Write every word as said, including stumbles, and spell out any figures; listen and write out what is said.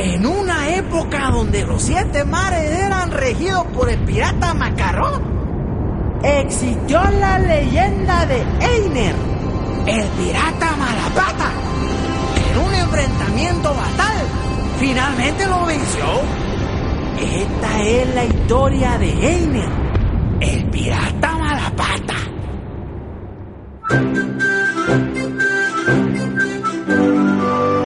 En una época donde los siete mares eran regidos por el pirata Macarrón, existió la leyenda de Einer, el pirata Malapata, que en un enfrentamiento fatal finalmente lo venció. Esta es la historia de Einer, el pirata Malapata.